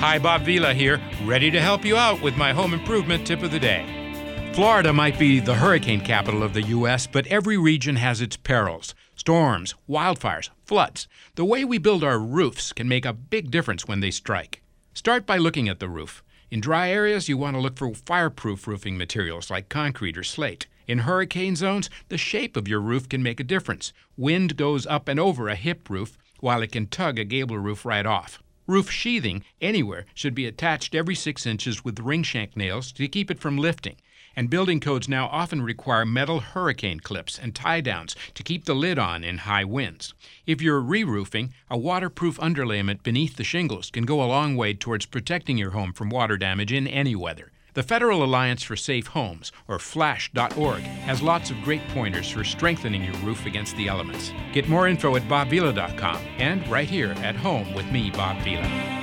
Hi, Bob Vila here, ready to help you out with my home improvement tip of the day. Florida might be the hurricane capital of the U.S., but every region has its perils. Storms, wildfires, floods. The way we build our roofs can make a big difference when they strike. Start by looking at the roof. In dry areas, you want to look for fireproof roofing materials like concrete or slate. In hurricane zones, the shape of your roof can make a difference. Wind goes up and over a hip roof, while it can tug a gable roof right off. Roof sheathing anywhere should be attached every 6 inches with ring shank nails to keep it from lifting. And building codes now often require metal hurricane clips and tie-downs to keep the lid on in high winds. If you're re-roofing, a waterproof underlayment beneath the shingles can go a long way towards protecting your home from water damage in any weather. The Federal Alliance for Safe Homes, or FLASH.org, has lots of great pointers for strengthening your roof against the elements. Get more info at bobvila.com and right here at home with me, Bob Vila.